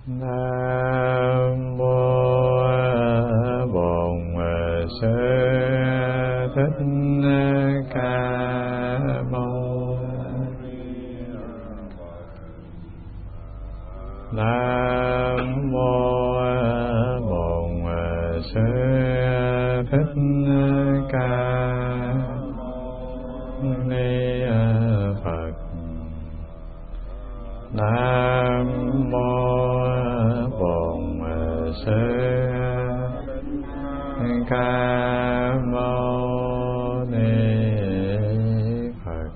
Nam mô Bổn Sư Thích Ca Mâu. Nam mô Bổn Sư Thích Ca Ni Phật. Nam mô Bổn Sư Ca Mâu Ni Phật.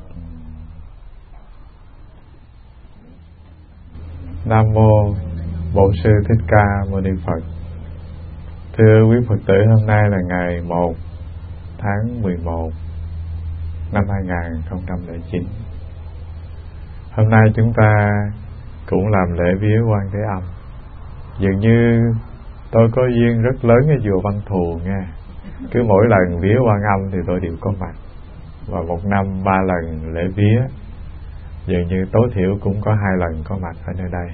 Nam mô Bổn Sư Thích Ca Mâu Ni Phật. Thưa quý Phật tử, hôm nay là ngày 1 tháng 11 năm 2009. Hôm nay chúng ta cũng làm lễ vía Quan Thế Âm. Dường như tôi có duyên rất lớn ở chùa Văn Thù nha. Cứ mỗi lần vía Quan Âm thì tôi đều có mặt. Và một năm 3 lần lễ vía, dường như tối thiểu cũng có 2 lần có mặt ở nơi đây.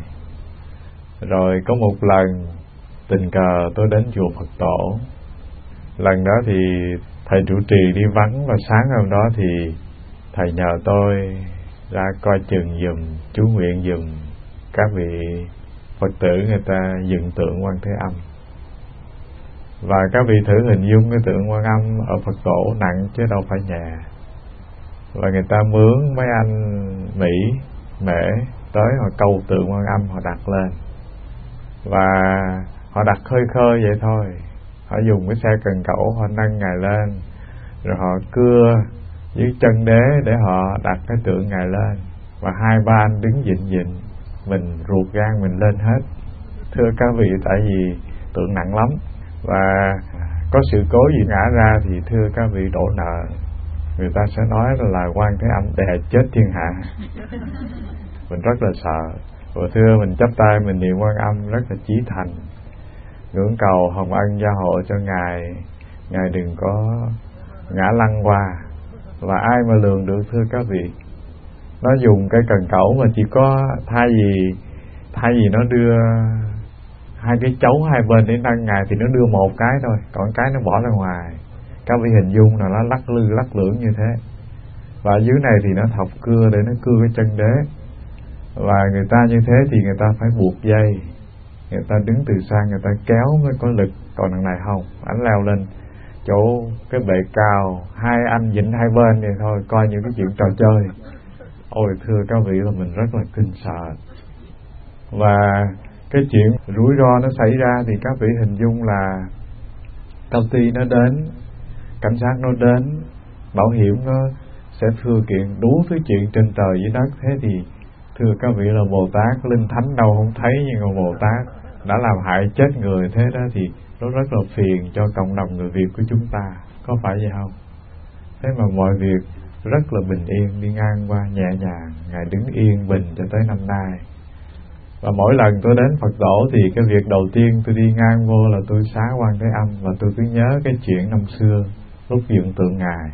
Rồi có một lần tình cờ tôi đến chùa Phật Tổ. Lần đó thì thầy trụ trì đi vắng, và sáng hôm đó thì thầy nhờ tôi ra coi chừng giùm, chú nguyện giùm các vị Phật tử người ta dựng tượng Quan Thế Âm. Và các vị thử hình dung cái tượng Quan Âm ở Phật Tổ nặng chứ đâu phải nhẹ. Và người ta mướn mấy anh Mỹ, Mễ tới họ câu tượng Quan Âm, họ đặt lên. Và họ đặt khơi khơi vậy thôi. Họ dùng cái xe cần cẩu, họ nâng Ngài lên, rồi họ cưa dưới chân đế để họ đặt cái tượng Ngài lên. Và 2-3 anh đứng vịn, mình ruột gan mình lên hết. Thưa các vị, tại vì tượng nặng lắm, và có sự cố gì ngã ra thì thưa các vị đổ nợ. Người ta sẽ nói là Quan Thế Âm đè chết thiên hạ. Mình rất là sợ. Và thưa mình chắp tay mình niệm Quan Âm rất là chí thành, ngưỡng cầu hồng ân gia hộ cho Ngài đừng có ngã lăn qua. Và ai mà lường được thưa các vị, nó dùng cái cần cẩu mà chỉ có thay vì nó đưa 2 cái chấu 2 bên để nâng Ngài thì nó đưa 1 cái thôi, còn cái nó bỏ ra ngoài. Các vị hình dung là nó lắc lư lắc lưỡng như thế. Và ở dưới này thì nó thọc cưa để nó cưa cái chân đế. Và người ta như thế thì người ta phải buộc dây, người ta đứng từ xa người ta kéo mới có lực. Còn đằng này không, ảnh leo lên chỗ cái bệ cao, 2 anh vịn 2 bên vậy thôi, coi như cái chuyện trò chơi. Ôi thưa các vị, là mình rất là kinh sợ. Và cái chuyện rủi ro nó xảy ra thì các vị hình dung là công ty nó đến, cảnh sát nó đến, bảo hiểm nó sẽ thưa kiện đủ thứ chuyện trên trời dưới đất. Thế thì thưa các vị, là Bồ Tát linh thánh đâu không thấy, nhưng mà Bồ Tát đã làm hại chết người thế đó thì nó rất là phiền cho cộng đồng người Việt của chúng ta, có phải vậy không? Thế mà mọi việc rất là bình yên, đi ngang qua nhẹ nhàng. Ngài đứng yên bình cho tới năm nay. Và mỗi lần tôi đến Phật Tổ thì cái việc đầu tiên tôi đi ngang vô là tôi xá Quan Thế Âm. Và tôi cứ nhớ cái chuyện năm xưa lúc dựng tượng Ngài.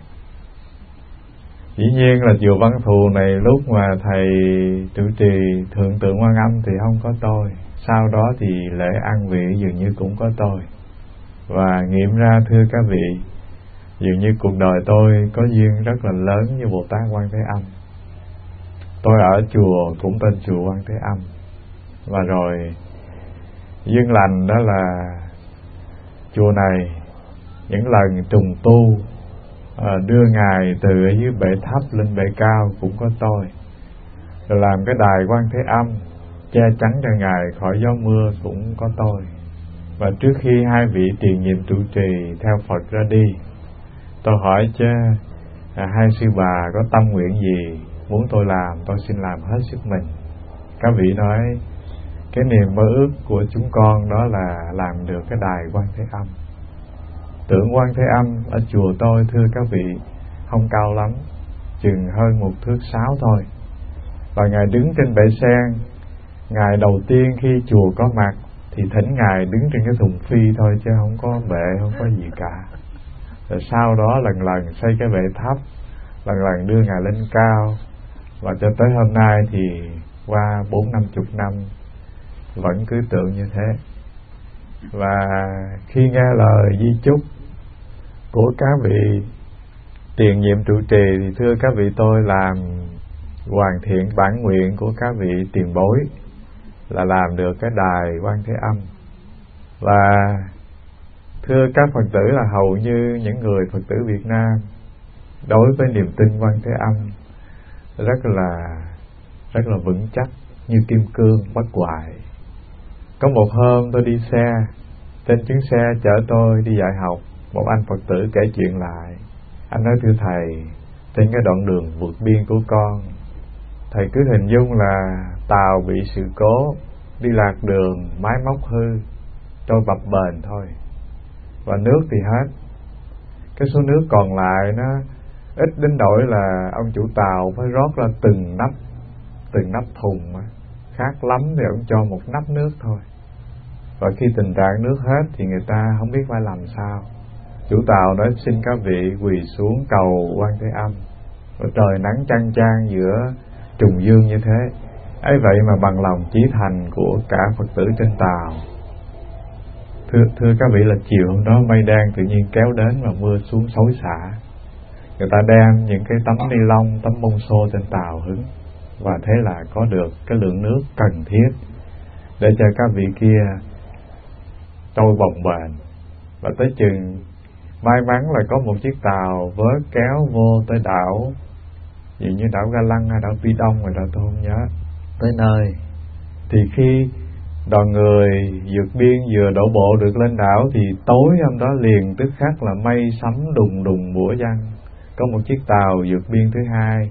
Dĩ nhiên là chùa Văn Thù này lúc mà thầy trụ trì thượng tượng Quan Âm thì không có tôi. Sau đó thì lễ an vị dường như cũng có tôi. Và nghiệm ra thưa các vị, dường như cuộc đời tôi có duyên rất là lớn như Bồ Tát Quan Thế Âm. Tôi ở chùa cũng tên chùa Quan Thế Âm. Và rồi duyên lành đó là chùa này những lần trùng tu, đưa Ngài từ ở dưới bệ thấp lên bệ cao cũng có tôi. Rồi làm cái đài Quan Thế Âm che chắn cho Ngài khỏi gió mưa cũng có tôi. Và trước khi 2 vị tiền nhiệm trụ trì theo Phật ra đi, tôi hỏi chứ 2 sư bà có tâm nguyện gì muốn tôi làm, tôi xin làm hết sức mình. Các vị nói cái niềm mơ ước của chúng con đó là làm được cái đài Quan Thế Âm. Tượng Quan Thế Âm ở chùa tôi thưa các vị không cao lắm, chừng hơn 1 thước 6 thôi. Và Ngài đứng trên bệ sen. Ngài đầu tiên khi chùa có mặt thì thỉnh Ngài đứng trên cái thùng phi thôi, chứ không có bệ, không có gì cả. Rồi sau đó lần lần xây cái bệ thấp, lần lần đưa Ngài lên cao. Và cho tới hôm nay thì qua 40-50 năm vẫn cứ tượng như thế. Và khi nghe lời di chúc của các vị tiền nhiệm trụ trì thì thưa các vị, tôi làm hoàn thiện bản nguyện của các vị tiền bối là làm được cái đài Quan Thế Âm. Và thưa các Phật tử, là hầu như những người Phật tử Việt Nam đối với niềm tin Quan Thế Âm rất là vững chắc như kim cương bất hoại. Có một hôm tôi đi xe, trên chuyến xe chở tôi đi dạy học, một anh Phật tử kể chuyện lại. Anh nói: thưa thầy, trên cái đoạn đường vượt biên của con, thầy cứ hình dung là tàu bị sự cố, đi lạc đường, máy móc hư, trôi bập bềnh thôi, và nước thì hết. Cái số nước còn lại nó ít đến nỗi là ông chủ tàu phải rót ra từng nắp thùng, khát lắm thì ông cho một nắp nước thôi. Và khi tình trạng nước hết thì người ta không biết phải làm sao. Chủ tàu nói: xin các vị quỳ xuống cầu Quan Thế Âm. Và trời nắng chang chang giữa trùng dương như thế, ấy vậy mà bằng lòng chí thành của cả Phật tử trên tàu. Thưa các vị, là chiều hôm đó mây đen tự nhiên kéo đến và mưa xuống xối xả. Người ta đem những cái tấm ni lông, tấm bông xô trên tàu hứng, và thế là có được cái lượng nước cần thiết để cho các vị kia trôi bồng bềnh. Và tới chừng may mắn là có một chiếc tàu vớt kéo vô tới đảo, gì như đảo Ga Lăng hay đảo Pi Đông rồi đó, tôi không nhớ. Tới nơi thì khi đoàn người vượt biên vừa đổ bộ được lên đảo thì tối hôm đó liền tức khắc là mây sấm đùng đùng bủa văng. Có một chiếc tàu vượt biên thứ hai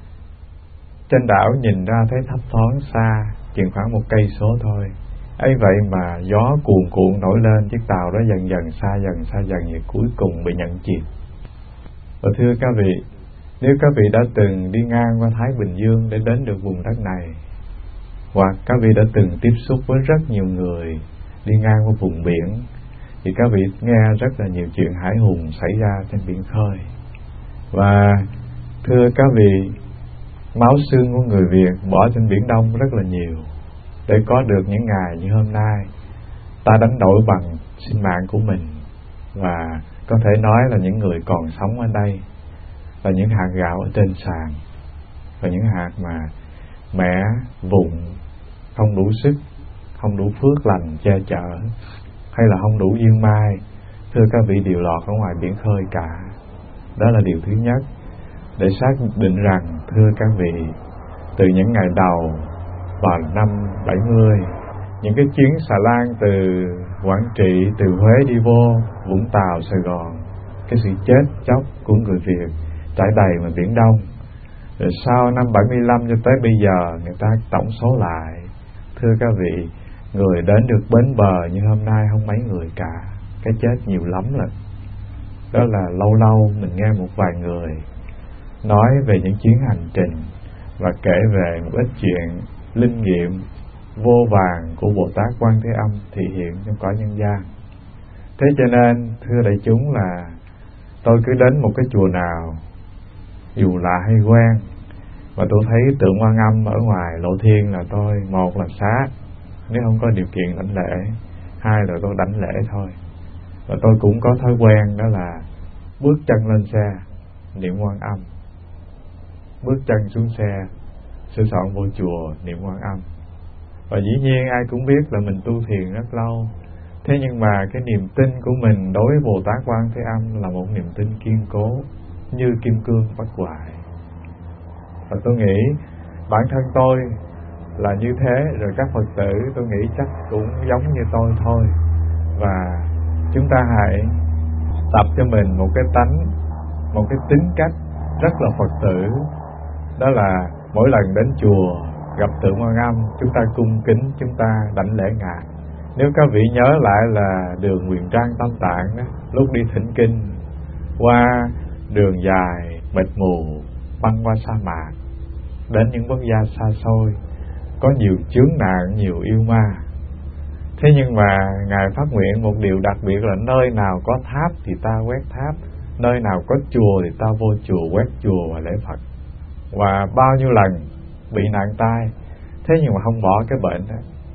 trên đảo, nhìn ra thấy thấp thoáng xa chừng khoảng 1 cây số thôi. Ấy vậy mà gió cuồn cuộn nổi lên, chiếc tàu đó dần dần xa dần và cuối cùng bị nhận chìm. Và thưa các vị, nếu các vị đã từng đi ngang qua Thái Bình Dương để đến được vùng đất này, hoặc các vị đã từng tiếp xúc với rất nhiều người đi ngang qua vùng biển, thì các vị nghe rất là nhiều chuyện hãi hùng xảy ra trên biển khơi. Và thưa các vị, máu xương của người Việt bỏ trên Biển Đông rất là nhiều để có được những ngày như hôm nay. Ta đánh đổi bằng sinh mạng của mình, và có thể nói là những người còn sống ở đây là những hạt gạo ở trên sàn, và những hạt mà mẹ vụng, không đủ sức, không đủ phước lành che chở, hay là không đủ duyên mai, thưa các vị, đều lọt ở ngoài biển khơi cả. Đó là điều thứ nhất, để xác định rằng, thưa các vị, từ những ngày đầu vào năm 70, những cái chuyến xà lan từ Quảng Trị, từ Huế đi vô Vũng Tàu, Sài Gòn, cái sự chết chóc của người Việt trải đầy ngoài Biển Đông. Rồi sau năm 75 cho tới bây giờ, người ta tổng số lại, thưa các vị, người đến được bến bờ như hôm nay không mấy người cả. Cái chết nhiều lắm rồi. Đó là lâu lâu mình nghe một vài người nói về những chuyến hành trình và kể về một ít chuyện linh nghiệm vô vàn của Bồ Tát Quan Thế Âm thị hiện trong cõi nhân gian. Thế cho nên thưa đại chúng, là tôi cứ đến một cái chùa nào dù lạ hay quen, và tôi thấy tượng Quan Âm ở ngoài lộ thiên, là tôi, một là xá, nếu không có điều kiện đảnh lễ, hai là tôi đảnh lễ thôi. Và tôi cũng có thói quen, đó là bước chân lên xe niệm Quan Âm, bước chân xuống xe sửa soạn vô chùa niệm Quan Âm. Và dĩ nhiên ai cũng biết là mình tu thiền rất lâu, thế nhưng mà cái niềm tin của mình đối với Bồ Tát Quan Thế Âm là một niềm tin kiên cố như kim cương bất hoại. Và tôi nghĩ bản thân tôi là như thế, rồi các Phật tử tôi nghĩ chắc cũng giống như tôi thôi. Và chúng ta hãy tập cho mình một cái tánh, một cái tính cách rất là Phật tử, đó là mỗi lần đến chùa gặp tượng Quan Âm, chúng ta cung kính, chúng ta đảnh lễ Ngài. Nếu các vị nhớ lại là đường Huyền Trang Tam Tạng đó, lúc đi thỉnh kinh qua đường dài mịt mù, băng qua sa mạc, đến những quốc gia xa xôi, có nhiều chướng nạn, nhiều yêu ma. Thế nhưng mà Ngài phát nguyện một điều đặc biệt là nơi nào có tháp thì ta quét tháp, nơi nào có chùa thì ta vô chùa quét chùa và lễ Phật. Và bao nhiêu lần bị nạn tai, thế nhưng mà không bỏ cái bệnh đó.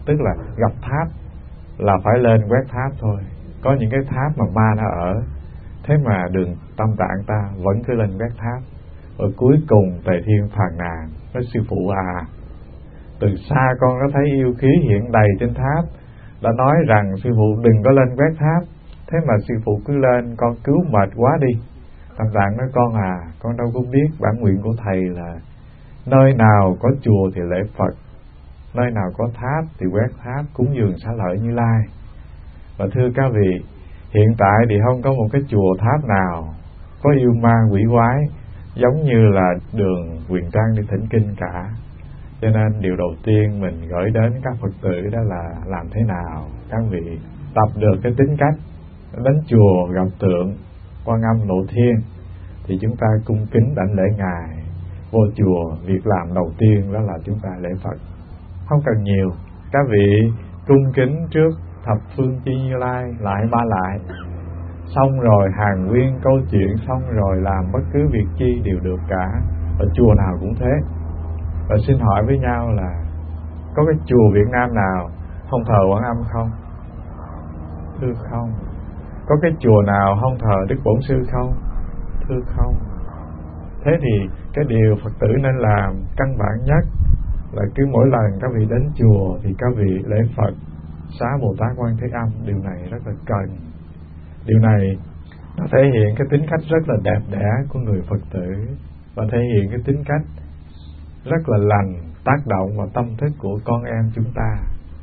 tức là gặp tháp là phải lên quét tháp thôi. Có những cái tháp mà ma nó ở, thế mà đường tâm tạng ta vẫn cứ lên quét tháp. Rồi cuối cùng Tề Thiên phàn nàn, nói sư phụ à, từ xa con có thấy yêu khí hiện đầy trên tháp, đã nói rằng sư phụ đừng có lên quét tháp, thế mà sư phụ cứ lên, con cứu mệt quá đi. Tâm Tạng nói con à, con đâu có biết bản nguyện của thầy là nơi nào có chùa thì lễ Phật, nơi nào có tháp thì quét tháp, cúng dường xá lợi Như Lai. Và thưa các vị, hiện tại thì không có một cái chùa tháp nào có yêu ma quỷ quái giống như là đường Huyền Trang đi thỉnh kinh cả. Cho nên điều đầu tiên mình gửi đến các Phật tử đó là làm thế nào các vị tập được cái tính cách đến chùa gặp tượng Quan Âm Lộ Thiên thì chúng ta cung kính đảnh lễ Ngài. Vô chùa việc làm đầu tiên đó là chúng ta lễ Phật, không cần nhiều. Các vị cung kính trước thập phương chi Như Lai lại ba lại, xong rồi hàng nguyên câu chuyện, xong rồi làm bất cứ việc chi đều được cả. Ở chùa nào cũng thế. Và xin hỏi với nhau là có cái chùa Việt Nam nào không thờ Quan Âm không? Thưa không. Có cái chùa nào không thờ Đức Bổn Sư không? Thưa không. Thế thì cái điều Phật tử nên làm căn bản nhất là cứ mỗi lần các vị đến chùa thì các vị lễ Phật, xá Bồ Tát Quan Thế Âm. Điều này rất là cần. Điều này nó thể hiện cái tính cách rất là đẹp đẽ của người Phật tử, và thể hiện cái tính cách rất là lành, tác động vào tâm thức của con em chúng ta.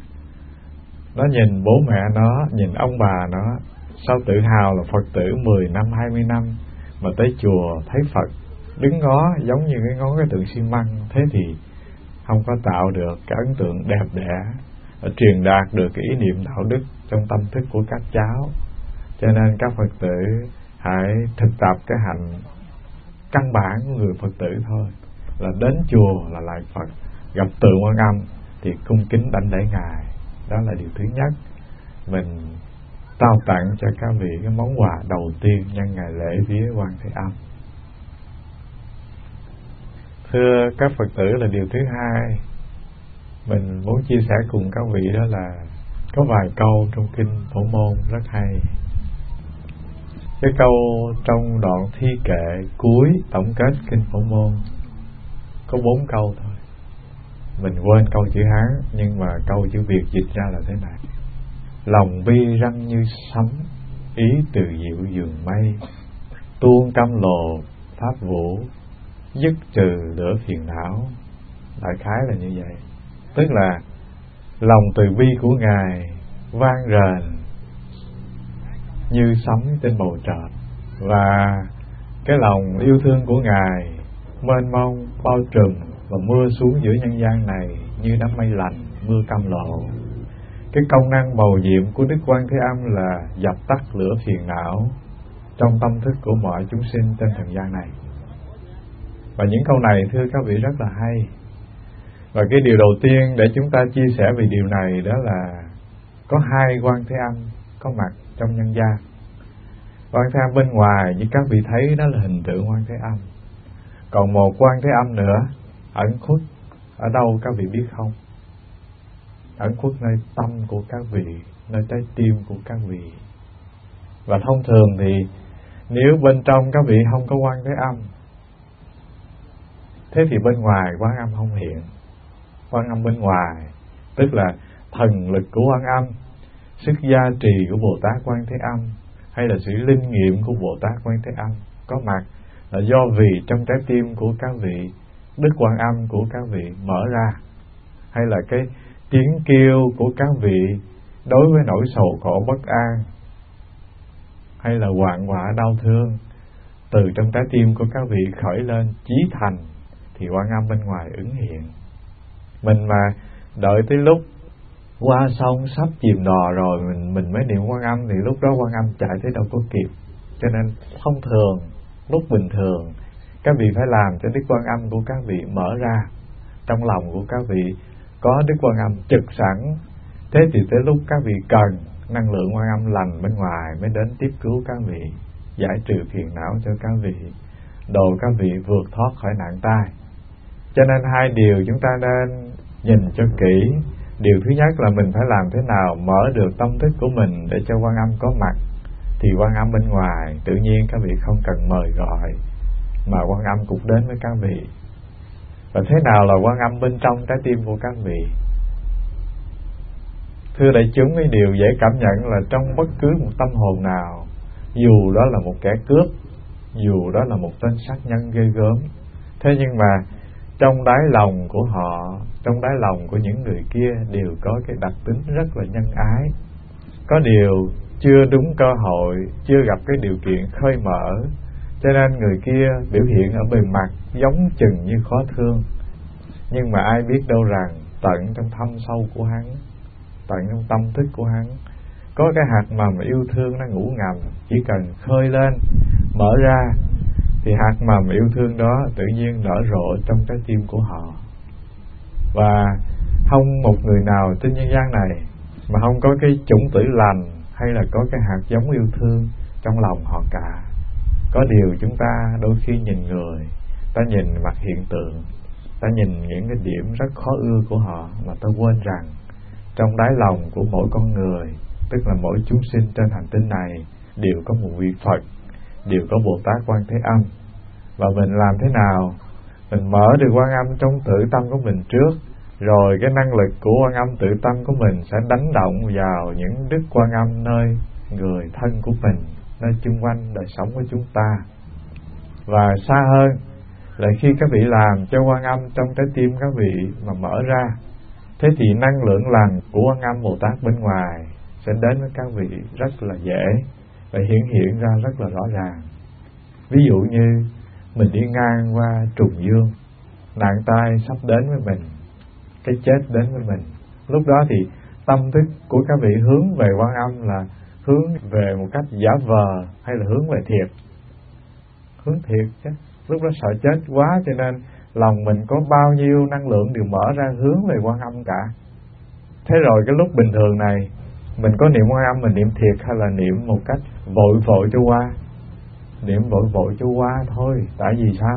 Nó nhìn bố mẹ nó, nhìn ông bà nó, sao tự hào là Phật tử 10 năm, 20 năm, mà tới chùa thấy Phật đứng ngó giống như cái ngó cái tượng xi măng, thế thì không có tạo được cái ấn tượng đẹp đẽ, truyền đạt được cái ý niệm đạo đức trong tâm thức của các cháu. Cho nên các Phật tử hãy thực tập cái hạnh căn bản của người Phật tử thôi, là đến chùa là lại Phật, gặp tượng Quan Âm thì cung kính đảnh lễ Ngài. Đó là điều thứ nhất. Mình trao tặng cho các vị cái món quà đầu tiên nhân ngày lễ vía Quan Thế Âm. Thưa các Phật tử, là điều thứ hai mình muốn chia sẻ cùng các vị đó là có vài câu trong kinh Phổ Môn rất hay. Cái câu trong đoạn thi kệ cuối tổng kết kinh Phổ Môn có 4 câu thôi. Mình quên câu chữ Hán, nhưng mà câu chữ Việt dịch ra là thế này: lòng bi răng như sấm, ý từ diệu dường mây, tuôn cam lồ pháp vũ, dứt trừ lửa phiền não. Đại khái là như vậy. Tức là lòng từ bi của Ngài vang rền như sấm trên bầu trời, và cái lòng yêu thương của Ngài mênh mông bao trùm và mưa xuống giữa nhân gian này như đám mây lành, mưa cam lộ. Cái công năng mầu nhiệm của Đức Quan Thế Âm là dập tắt lửa phiền não trong tâm thức của mọi chúng sinh trên trần gian này. Và những câu này thưa các vị rất là hay. Và cái điều đầu tiên để chúng ta chia sẻ về điều này đó là có hai Quan Thế Âm có mặt trong nhân gian. Quan Thế Âm bên ngoài như các vị thấy đó là hình tượng Quan Thế Âm. Còn một Quan Thế Âm nữa ẩn khuất ở đâu các vị biết không? Ẩn khuất nơi tâm của các vị, nơi trái tim của các vị. Và thông thường thì nếu bên trong các vị không có Quan Thế Âm, thế thì bên ngoài Quan Âm không hiện. Quan Âm bên ngoài tức là thần lực của Quan Âm, sức gia trì của Bồ Tát Quan Thế Âm, hay là sự linh nghiệm của Bồ Tát Quan Thế Âm có mặt, là do vì trong trái tim của các vị, Đức Quan Âm của các vị mở ra, hay là cái tiếng kêu của các vị đối với nỗi sầu khổ bất an, hay là hoạn họa đau thương, từ trong trái tim của các vị khởi lên chí thành, thì Quan Âm bên ngoài ứng hiện. Mình mà đợi tới lúc qua sông sắp chìm đò rồi mình mới niệm Quan Âm thì lúc đó Quan Âm chạy tới đâu có kịp. Cho nên thông thường, lúc bình thường các vị phải làm cho Đức Quan Âm của các vị mở ra. Trong lòng của các vị có Đức Quan Âm trực sẵn. Thế thì tới lúc các vị cần, năng lượng Quan Âm lành bên ngoài mới đến tiếp cứu các vị, giải trừ phiền não cho các vị, độ các vị vượt thoát khỏi nạn tai. Cho nên hai điều chúng ta nên nhìn cho kỹ Điều thứ nhất là mình phải làm thế nào mở được tâm thức của mình để cho Quan Âm có mặt. Thì Quan Âm bên ngoài tự nhiên các vị không cần mời gọi, mà Quan Âm cũng đến với các vị. Và thế nào là Quan Âm bên trong trái tim của các vị? Thưa đại chúng, cái điều dễ cảm nhận là trong bất cứ một tâm hồn nào, dù đó là một kẻ cướp, dù đó là một tên sát nhân ghê gớm, thế nhưng mà trong đáy lòng của họ, trong đáy lòng của những người kia đều có cái đặc tính rất là nhân ái. Có điều chưa đúng cơ hội, chưa gặp cái điều kiện khơi mở, cho nên người kia biểu hiện ở bề mặt giống chừng như khó thương. Nhưng mà ai biết đâu rằng tận trong thâm sâu của hắn, tận trong tâm thức của hắn, có cái hạt mầm yêu thương nó ngủ ngầm. Chỉ cần khơi lên, mở ra, thì hạt mầm yêu thương đó tự nhiên nở rộ trong trái tim của họ. Và không một người nào trên nhân gian này mà không có cái chủng tử lành hay là có cái hạt giống yêu thương trong lòng họ cả. Có điều chúng ta đôi khi nhìn người, ta nhìn mặt hiện tượng, ta nhìn những cái điểm rất khó ưa của họ, mà ta quên rằng trong đáy lòng của mỗi con người, tức là mỗi chúng sinh trên hành tinh này, đều có một vị Phật, đều có Bồ Tát Quan Thế Âm. Và mình làm thế nào? Mình mở được Quan Âm trong tự tâm của mình trước, rồi cái năng lực của Quan Âm tự tâm của mình sẽ đánh động vào những đức Quan Âm nơi người thân của mình, nơi chung quanh đời sống của chúng ta. Và xa hơn là khi các vị làm cho Quan Âm trong trái tim các vị mà mở ra, thế thì năng lượng lành của Quan Âm Bồ Tát bên ngoài sẽ đến với các vị rất là dễ và hiện ra rất là rõ ràng. Ví dụ như mình đi ngang qua trùng dương, nạn tai sắp đến với mình, cái chết đến với mình. Lúc đó thì tâm thức của các vị hướng về Quan Âm là hướng về một cách giả vờ hay là hướng về thiệt? Hướng thiệt chứ. Lúc đó sợ chết quá cho nên lòng mình có bao nhiêu năng lượng đều mở ra hướng về Quan Âm cả. Thế rồi cái lúc bình thường này mình có niệm Quan Âm, mình niệm thiệt hay là niệm một cách vội vội cho qua? Niệm vội vội cho qua thôi. Tại vì sao?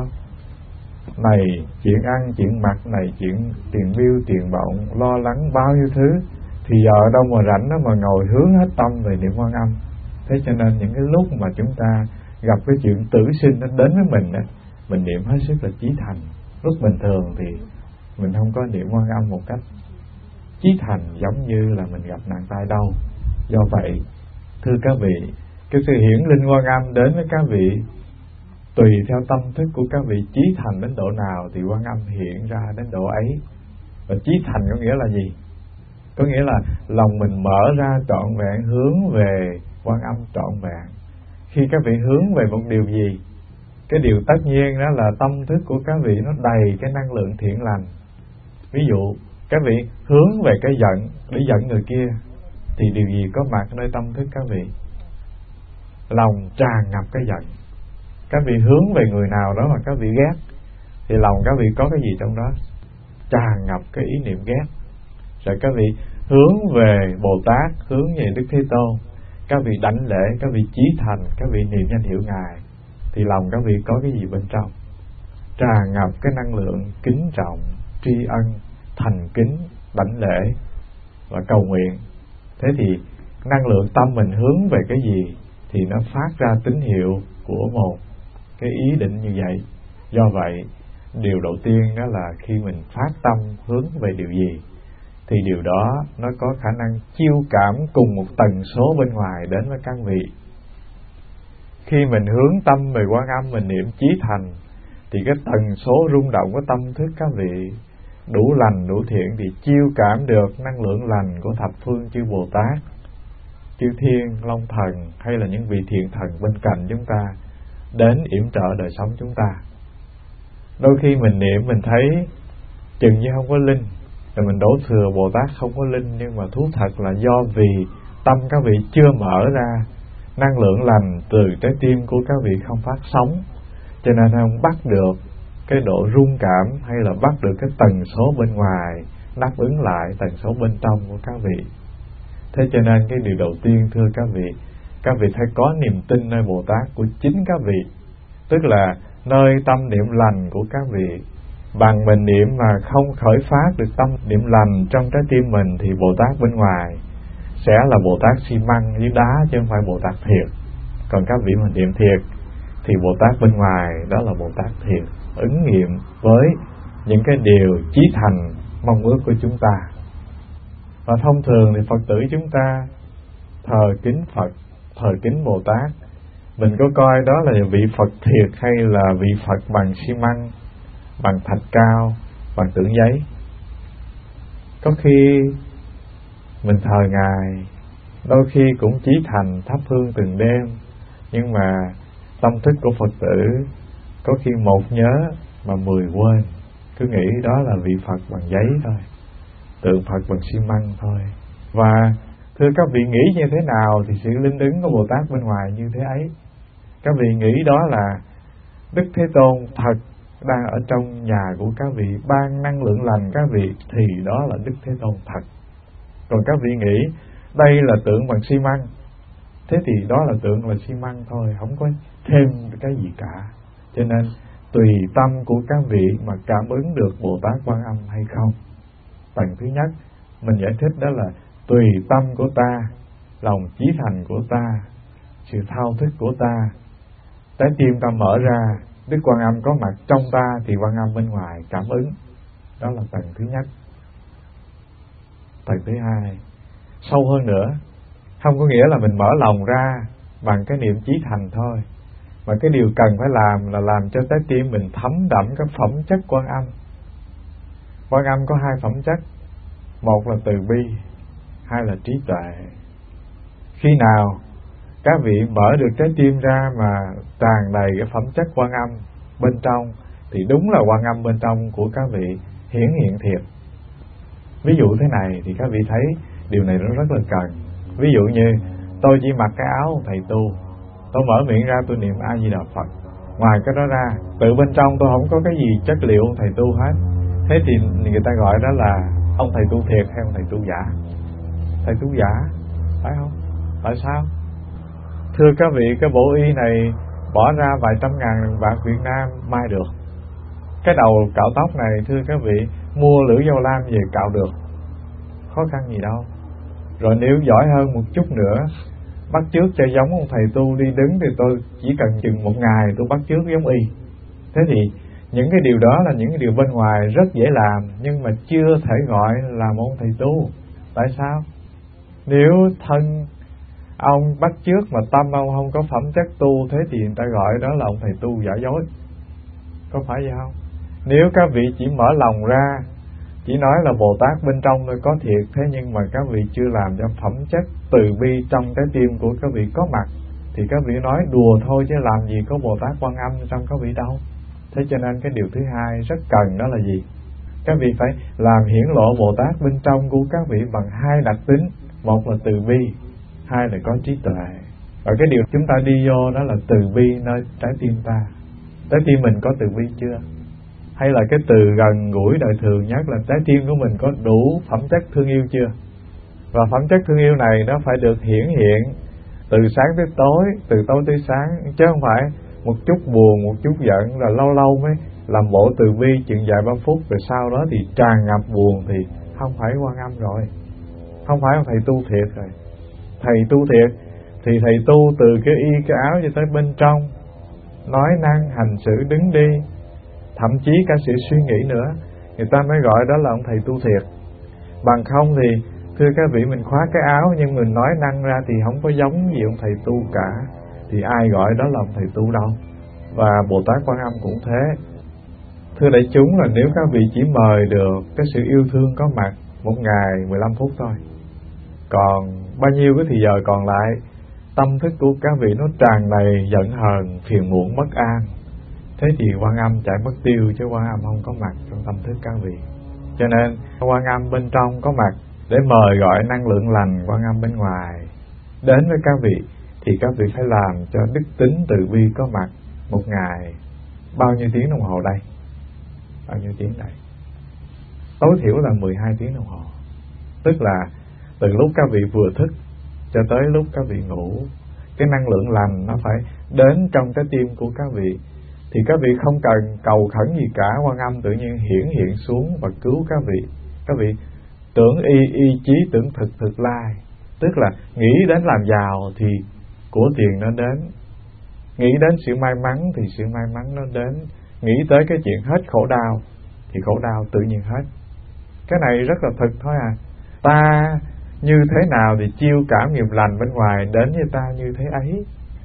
Này chuyện ăn, chuyện mặc, này chuyện tiền bill, tiền bọng, lo lắng bao nhiêu thứ, thì giờ đâu mà rảnh đó mà ngồi hướng hết tâm về niệm Quan Âm. Thế cho nên những cái lúc mà chúng ta gặp cái chuyện tử sinh nó đến với mình á, mình niệm hết sức là chí thành. Lúc bình thường thì mình không có niệm Quan Âm một cách chí thành giống như là mình gặp nạn tai đâu. Do vậy, thưa các vị, cái sự hiển linh Quan Âm đến với các vị tùy theo tâm thức của các vị chí thành đến độ nào thì Quan Âm hiện ra đến độ ấy. Và chí thành có nghĩa là gì? Có nghĩa là lòng mình mở ra trọn vẹn hướng về Quan Âm trọn vẹn. Khi các vị hướng về một điều gì, cái điều tất nhiên đó là tâm thức của các vị nó đầy cái năng lượng thiện lành. Ví dụ các vị hướng về cái giận để giận người kia, thì điều gì có mặt nơi tâm thức các vị? Lòng tràn ngập cái giận. Các vị hướng về người nào đó mà các vị ghét, thì lòng các vị có cái gì trong đó? Tràn ngập cái ý niệm ghét. Rồi các vị hướng về Bồ Tát, hướng về Đức Thế Tôn, các vị đảnh lễ, các vị chí thành, các vị niệm danh hiệu Ngài, thì lòng các vị có cái gì bên trong? Tràn ngập cái năng lượng kính trọng, tri ân, thành kính, đảnh lễ và cầu nguyện. Thế thì năng lượng tâm mình hướng về cái gì thì nó phát ra tín hiệu của một cái ý định như vậy. Do vậy, điều đầu tiên đó là khi mình phát tâm hướng về điều gì thì điều đó nó có khả năng chiêu cảm cùng một tần số bên ngoài đến với các vị. Khi mình hướng tâm về Quan Âm, mình niệm chí thành, thì cái tần số rung động của tâm thức các vị đủ lành đủ thiện thì chiêu cảm được năng lượng lành của thập phương chư Bồ Tát, chư Thiên, Long Thần hay là những vị thiện thần bên cạnh chúng ta đến yểm trợ đời sống chúng ta. Đôi khi mình niệm mình thấy chừng như không có linh, rồi mình đổ thừa Bồ Tát không có linh, nhưng mà thú thật là do vì tâm các vị chưa mở ra, năng lượng lành từ trái tim của các vị không phát sóng, cho nên không bắt được cái độ rung cảm hay là bắt được cái tần số bên ngoài đáp ứng lại tần số bên trong của các vị. Thế cho nên cái điều đầu tiên thưa các vị phải có niềm tin nơi Bồ Tát của chính các vị, tức là nơi tâm niệm lành của các vị Bằng mình niệm mà không khởi phát được tâm niệm lành trong trái tim mình thì Bồ Tát bên ngoài sẽ là Bồ Tát xi măng với đá, chứ không phải Bồ Tát thiệt. Còn các vị mà niệm thiệt thì Bồ Tát bên ngoài đó là Bồ Tát thiệt, ứng nghiệm với những cái điều chí thành mong ước của chúng ta. Và thông thường thì Phật tử chúng ta thờ kính Phật, thờ kính Bồ Tát, mình có coi đó là vị Phật thiệt hay là vị Phật bằng xi măng, bằng thạch cao, bằng tượng giấy. Có khi mình thờ Ngài, đôi khi cũng chí thành thắp hương từng đêm, nhưng mà tâm thức của Phật tử có khi một nhớ mà 10 quên, cứ nghĩ đó là vị Phật bằng giấy thôi, tượng Phật bằng xi măng thôi. Và thưa các vị, nghĩ như thế nào thì sự linh ứng của Bồ Tát bên ngoài như thế ấy. Các vị nghĩ đó là Đức Thế Tôn thật đang ở trong nhà của các vị, ban năng lượng lành các vị, thì đó là Đức Thế Tôn thật. Còn các vị nghĩ đây là tượng bằng xi măng, thế thì đó là tượng là xi măng thôi, không có thêm cái gì cả. Cho nên tùy tâm của các vị mà cảm ứng được Bồ Tát Quan Âm hay không. Phần thứ nhất mình giải thích đó là tùy tâm của ta, lòng chí thành của ta, sự thao thức của ta, trái tim ta mở ra, Đức Quan Âm có mặt trong ta thì Quan Âm bên ngoài cảm ứng. Đó là phần thứ nhất. Phần thứ hai, sâu hơn nữa, không có nghĩa là mình mở lòng ra bằng cái niệm chí thành thôi, mà cái điều cần phải làm là làm cho trái tim mình thấm đẫm cái phẩm chất Quan Âm. Quan Âm có hai phẩm chất, một là từ bi, hai là trí tuệ. Khi nào các vị mở được trái tim ra mà tràn đầy cái phẩm chất Quan Âm bên trong thì đúng là Quan Âm bên trong của các vị hiển hiện thiệt. Ví dụ thế này thì các vị thấy điều này nó rất là cần. Ví dụ như tôi chỉ mặc cái áo thầy tu, tôi mở miệng ra tôi niệm A Di Đà Phật, ngoài cái đó ra từ bên trong tôi không có cái gì chất liệu thầy tu hết. Thế thì người ta gọi đó là ông thầy tu thiệt hay ông thầy tu giả? Thầy tu giả, phải không? Tại sao? Thưa các vị, cái bộ y này bỏ ra vài trăm ngàn bạc Việt Nam mai được. Cái đầu cạo tóc này thưa các vị, mua lưỡi dao lam về cạo được, khó khăn gì đâu. Rồi nếu giỏi hơn một chút nữa, bắt chước cho giống ông thầy tu đi đứng thì tôi chỉ cần chừng một ngày tôi bắt chước giống y. Thế thì những cái điều đó là những cái điều bên ngoài rất dễ làm, nhưng mà chưa thể gọi là một ông thầy tu. Tại sao? Nếu thân ông bắt chước mà tâm ông không có phẩm chất tu, thế thì người ta gọi đó là ông thầy tu giả dối. Có phải vậy không? Nếu các vị chỉ mở lòng ra, chỉ nói là Bồ Tát bên trong tôi có thiệt, thế nhưng mà các vị chưa làm cho phẩm chất từ bi trong trái tim của các vị có mặt, thì các vị nói đùa thôi chứ làm gì có Bồ Tát Quan Âm trong các vị đâu. Thế cho nên cái điều thứ hai rất cần đó là gì? Các vị phải làm hiển lộ Bồ Tát bên trong của các vị bằng hai đặc tính, một là từ bi, hai là có trí tuệ. Và cái điều chúng ta đi vô đó là từ bi nơi trái tim ta. Trái tim mình có từ bi chưa? Hay là cái từ gần gũi đời thường nhất là trái tim của mình có đủ phẩm chất thương yêu chưa? Và phẩm chất thương yêu này nó phải được hiển hiện từ sáng tới tối, từ tối tới sáng, chứ không phải một chút buồn, một chút giận là lâu lâu mới làm bộ từ bi chừng vài ba phút, rồi sau đó thì tràn ngập buồn, thì không phải Quan Âm rồi, không phải thầy tu thiệt rồi. Thầy tu thiệt thì thầy tu từ cái y cái áo cho tới bên trong, nói năng hành xử đứng đi, thậm chí cả sự suy nghĩ nữa, người ta mới gọi đó là ông thầy tu thiệt. Bằng không thì thưa các vị, mình khoác cái áo nhưng mình nói năng ra thì không có giống gì ông thầy tu cả, thì ai gọi đó là ông thầy tu đâu. Và Bồ Tát Quan Âm cũng thế. Thưa đại chúng, là nếu các vị chỉ mời được cái sự yêu thương có mặt một ngày 15 phút thôi, còn bao nhiêu cái thì giờ còn lại tâm thức của các vị nó tràn đầy giận hờn, phiền muộn, bất an, thế thì Quan Âm chạy mất tiêu, chứ Quan Âm không có mặt trong tâm thức các vị. Cho nên Quan Âm bên trong có mặt để mời gọi năng lượng lành Quan Âm bên ngoài đến với các vị, thì các vị phải làm cho đức tính từ bi có mặt một ngày bao nhiêu tiếng đồng hồ đây? Bao nhiêu tiếng đây? Tối thiểu là 12 tiếng đồng hồ. Tức là từ lúc các vị vừa thức cho tới lúc các vị ngủ, cái năng lượng lành nó phải đến trong trái tim của các vị thì các vị không cần cầu khẩn gì cả, Quan Âm tự nhiên hiện xuống và cứu các vị. Các vị tưởng y chí tưởng thực lai, tức là nghĩ đến làm giàu thì của tiền nó đến, nghĩ đến sự may mắn thì sự may mắn nó đến, nghĩ tới cái chuyện hết khổ đau thì khổ đau tự nhiên hết. Cái này rất là thực thôi à. Ta như thế nào thì chiêu cảm nghiệp lành bên ngoài đến với ta như thế ấy.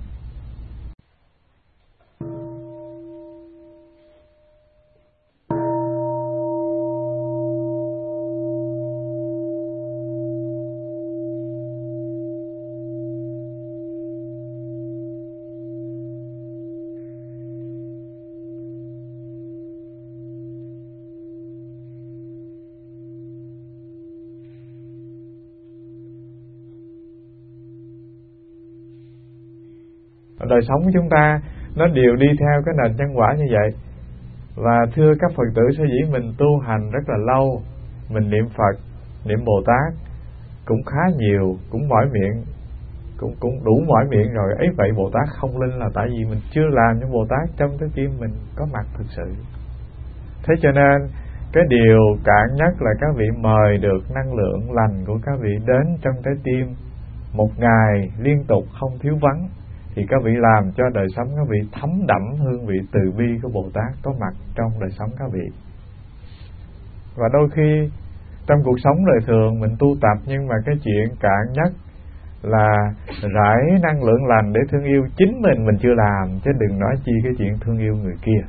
Đời sống của chúng ta nó đều đi theo cái nền nhân quả như vậy. Và thưa các Phật tử, sở dĩ mình tu hành rất là lâu, mình niệm Phật, niệm Bồ Tát cũng khá nhiều, cũng mỏi miệng, cũng đủ mỏi miệng rồi. Ấy vậy Bồ Tát không linh là tại vì mình chưa làm cho Bồ Tát trong trái tim mình có mặt thực sự. Thế cho nên cái điều cạn nhất là các vị mời được năng lượng lành của các vị đến trong trái tim một ngày liên tục không thiếu vắng, thì các vị làm cho đời sống các vị thấm đẫm hương vị từ bi của Bồ Tát có mặt trong đời sống các vị. Và đôi khi trong cuộc sống đời thường mình tu tập, nhưng mà cái chuyện cạn nhất là rải năng lượng lành để thương yêu chính mình chưa làm, chứ đừng nói chi cái chuyện thương yêu người kia.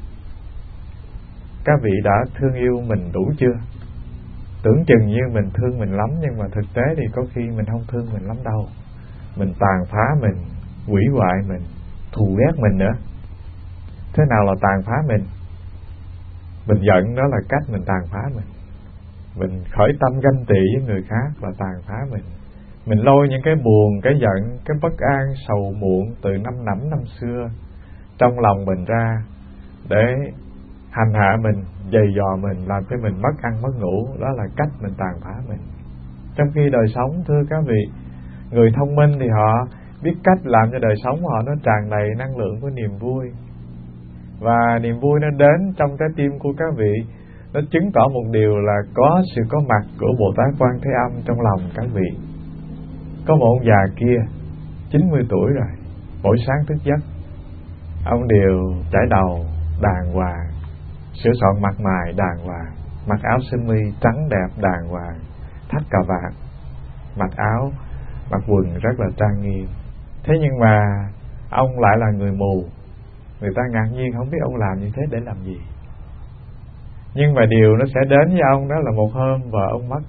Các vị đã thương yêu mình đủ chưa? Tưởng chừng như mình thương mình lắm, nhưng mà thực tế thì có khi mình không thương mình lắm đâu. Mình tàn phá mình, hủy hoại mình, thù ghét mình nữa. Thế nào là tàn phá mình? Mình giận đó là cách mình tàn phá mình. Mình khởi tâm ganh tị với người khác là tàn phá mình. Mình lôi những cái buồn, cái giận, cái bất an, sầu muộn từ năm xưa trong lòng mình ra để hành hạ mình, dày dò mình, làm cho mình mất ăn mất ngủ. Đó là cách mình tàn phá mình. Trong khi đời sống, thưa các vị, người thông minh thì họ biết cách làm cho đời sống họ nó tràn đầy năng lượng của niềm vui. Và niềm vui nó đến trong trái tim của các vị, nó chứng tỏ một điều là có sự có mặt của Bồ Tát Quan Thế Âm trong lòng các vị. Có một ông già kia 90 tuổi rồi, mỗi sáng thức giấc ông đều chải đầu đàng hoàng, sửa soạn mặt mày đàng hoàng, mặc áo sơ mi trắng đẹp đàng hoàng, thắt cà vạt, mặc áo, mặc quần rất là trang nghiêm. Thế nhưng mà ông lại là người mù. Người ta ngạc nhiên không biết ông làm như thế để làm gì. Nhưng mà điều nó sẽ đến với ông đó là một hôm vợ ông mất,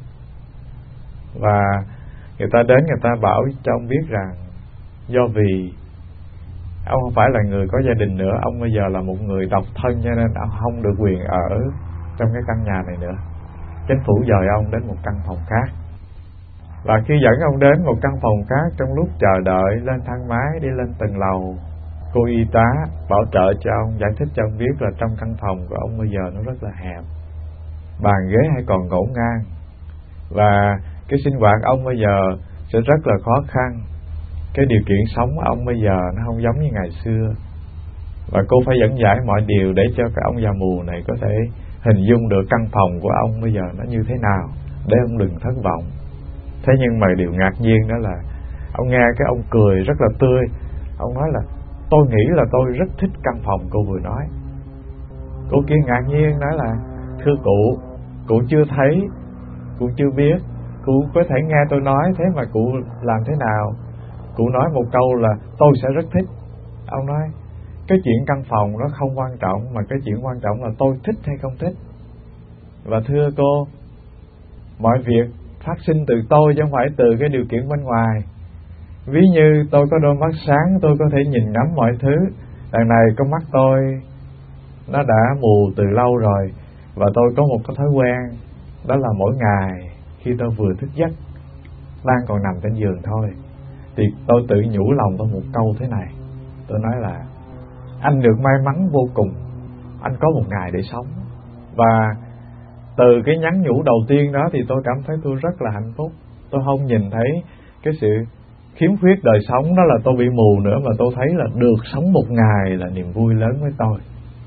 và người ta đến người ta bảo cho ông biết rằng do vì ông không phải là người có gia đình nữa, ông bây giờ là một người độc thân, cho nên ông không được quyền ở trong cái căn nhà này nữa. Chính phủ dời ông đến một căn phòng khác. Và khi dẫn ông đến một căn phòng khác, trong lúc chờ đợi lên thang máy đi lên tầng lầu, cô y tá bảo trợ cho ông, giải thích cho ông biết là trong căn phòng của ông bây giờ nó rất là hẹp, bàn ghế hay còn ngổn ngang, và cái sinh hoạt ông bây giờ sẽ rất là khó khăn. Cái điều kiện sống của ông bây giờ nó không giống như ngày xưa, và cô phải dẫn giải mọi điều để cho cái ông già mù này có thể hình dung được căn phòng của ông bây giờ nó như thế nào, để ông đừng thất vọng. Thế nhưng mà điều ngạc nhiên đó là ông nghe cái ông cười rất là tươi. Ông nói là tôi nghĩ là tôi rất thích căn phòng cô vừa nói. Cô kia ngạc nhiên nói là thưa cụ chưa thấy, cụ chưa biết, cụ có thể nghe tôi nói, thế mà cụ làm thế nào? Cụ nói một câu là tôi sẽ rất thích. Ông nói cái chuyện căn phòng nó không quan trọng, mà cái chuyện quan trọng là tôi thích hay không thích. Và thưa cô, mọi việc phát sinh từ tôi chứ không phải từ cái điều kiện bên ngoài. Ví như tôi có đôi mắt sáng, tôi có thể nhìn ngắm mọi thứ. Đằng này con mắt tôi nó đã mù từ lâu rồi, và tôi có một cái thói quen, đó là mỗi ngày khi tôi vừa thức giấc, đang còn nằm trên giường thôi, thì tôi tự nhủ lòng tôi một câu thế này. Tôi nói là anh được may mắn vô cùng, anh có một ngày để sống. Và từ cái nhắn nhủ đầu tiên đó thì tôi cảm thấy tôi rất là hạnh phúc. Tôi không nhìn thấy cái sự khiếm khuyết đời sống đó là tôi bị mù nữa, mà tôi thấy là được sống một ngày là niềm vui lớn với tôi.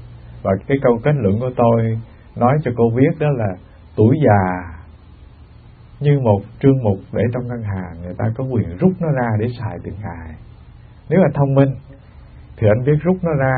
Và cái câu kết luận của tôi nói cho cô biết đó là tuổi già như một trương mục để trong ngân hàng, người ta có quyền rút nó ra để xài từng ngày. Nếu anh thông minh thì anh biết rút nó ra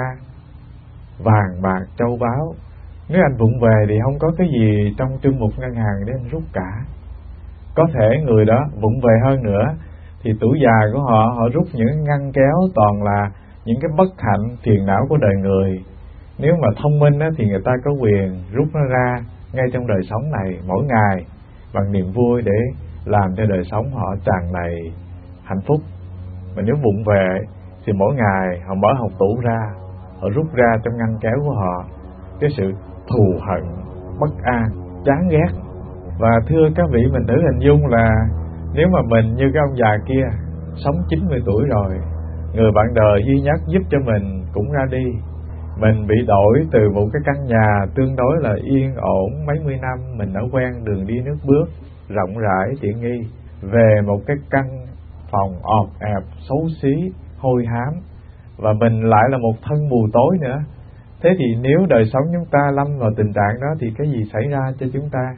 vàng bạc châu báu. Nếu anh vụng về thì không có cái gì trong trương mục ngân hàng để anh rút cả. Có thể người đó vụng về hơn nữa thì tuổi già của họ rút những ngăn kéo toàn là những cái bất hạnh phiền não của đời người. Nếu mà thông minh thì người ta có quyền rút nó ra ngay trong đời sống này mỗi ngày bằng niềm vui để làm cho đời sống họ tràn đầy hạnh phúc. Mà nếu vụng về thì mỗi ngày họ mở hộc tủ ra, họ rút ra trong ngăn kéo của họ cái sự thù hận, bất an, chán ghét. Và thưa các vị, mình thử hình dung là nếu mà mình như cái ông già kia sống 90 tuổi rồi, người bạn đời duy nhất giúp cho mình cũng ra đi, mình bị đổi từ một cái căn nhà tương đối là yên ổn mấy mươi năm, mình đã quen đường đi nước bước rộng rãi tiện nghi, về một cái căn phòng ọp ẹp xấu xí hôi hám, và mình lại là một thân mù tối nữa. Thế thì nếu đời sống chúng ta lâm vào tình trạng đó thì cái gì xảy ra cho chúng ta?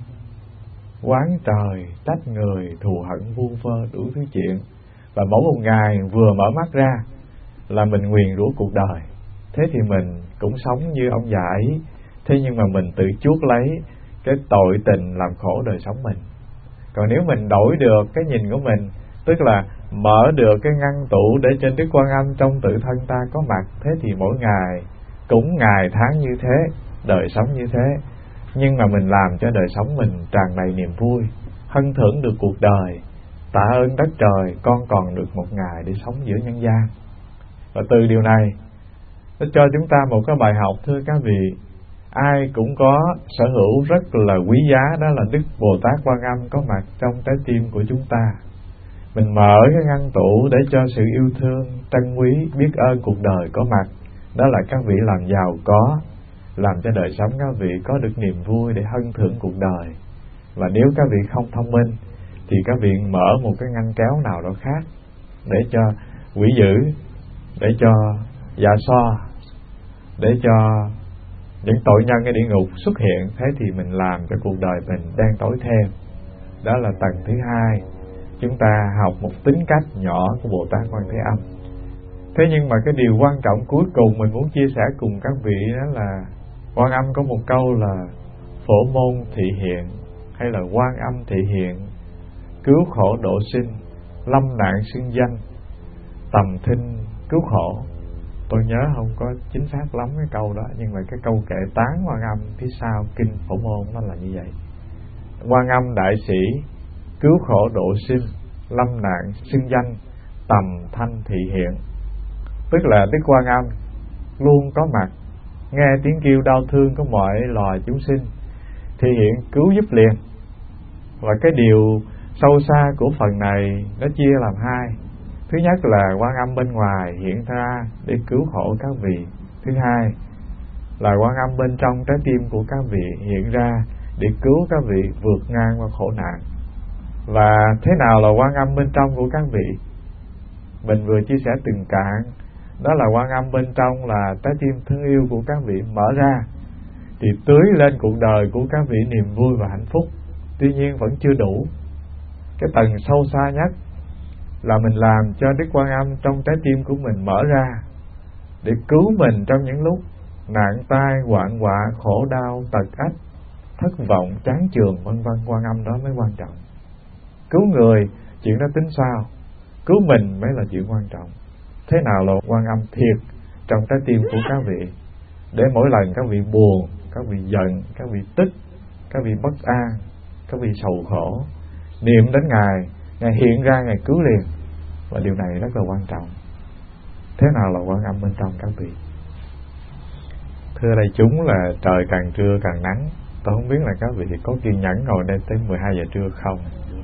Oán trời, trách người, thù hận vu vơ đủ thứ chuyện. Và mỗi một ngày vừa mở mắt ra là mình nguyền rủa cuộc đời. Thế thì mình cũng sống như ông già ấy, thế nhưng mà mình tự chuốc lấy cái tội tình làm khổ đời sống mình. Còn nếu mình đổi được cái nhìn của mình, tức là mở được cái ngăn tủ để trên Đức Quan Âm trong tự thân ta có mặt, thế thì mỗi ngày cũng ngày tháng như thế, đời sống như thế, nhưng mà mình làm cho đời sống mình tràn đầy niềm vui, hân thưởng được cuộc đời, tạ ơn đất trời con còn được một ngày để sống giữa nhân gian. Và từ điều này nó cho chúng ta một cái bài học, thưa các vị. Ai cũng có sở hữu rất là quý giá, đó là Đức Bồ Tát Quan Âm có mặt trong trái tim của chúng ta. Mình mở cái ngăn tủ để cho sự yêu thương, trân quý, biết ơn cuộc đời có mặt. Đó là các vị làm giàu có, làm cho đời sống các vị có được niềm vui để hân thưởng cuộc đời. Và nếu các vị không thông minh thì các vị mở một cái ngăn kéo nào đó khác để cho quỷ dữ, để cho dạ xoa, để cho những tội nhân ở địa ngục xuất hiện. Thế thì mình làm cho cuộc đời mình đen tối thêm. Đó là tầng thứ hai. Chúng ta học một tính cách nhỏ của Bồ Tát Quan Thế Âm. Thế nhưng mà cái điều quan trọng cuối cùng mình muốn chia sẻ cùng các vị đó là Quan Âm có một câu là phổ môn thị hiện, hay là Quan Âm thị hiện, cứu khổ độ sinh, lâm nạn xưng danh, tầm thinh cứu khổ. Tôi nhớ không có chính xác lắm cái câu đó, nhưng mà cái câu kệ tán Quan Âm phía sau kinh Phổ Môn nó là như vậy. Quan Âm đại sĩ, cứu khổ độ sinh, lâm nạn xưng danh, tầm thanh thị hiện. Tức là Đức Quan Âm luôn có mặt, nghe tiếng kêu đau thương của mọi loài chúng sinh, thị hiện cứu giúp liền. Và cái điều sâu xa của phần này nó chia làm hai. Thứ nhất là Quan Âm bên ngoài hiện ra để cứu khổ các vị. Thứ hai là Quan Âm bên trong trái tim của các vị hiện ra để cứu các vị vượt ngang qua khổ nạn. Và thế nào là Quan Âm bên trong của các vị? Mình vừa chia sẻ từng cạn, đó là Quan Âm bên trong là trái tim thương yêu của các vị mở ra thì tưới lên cuộc đời của các vị niềm vui và hạnh phúc. Tuy nhiên vẫn chưa đủ. Cái tầng sâu xa nhất là mình làm cho Đức Quan Âm trong trái tim của mình mở ra để cứu mình trong những lúc nạn tai, hoạn họa, khổ đau, tật ách, thất vọng, chán chường, vân vân. Quan Âm đó mới quan trọng. Cứu người chuyện đó tính sao, cứu mình mới là chuyện quan trọng. Thế nào là Quan Âm thiệt trong trái tim của các vị, để mỗi lần các vị buồn, các vị giận, các vị tức, các vị bất an, các vị sầu khổ, niệm đến Ngài, Ngài hiện ra, Ngài cứu liền. Và điều này rất là quan trọng. Thế nào là Quan Âm bên trong các vị? Thưa đại chúng, là trời càng trưa càng nắng. Tôi không biết là các vị có kiên nhẫn ngồi đây tới 12 giờ trưa không?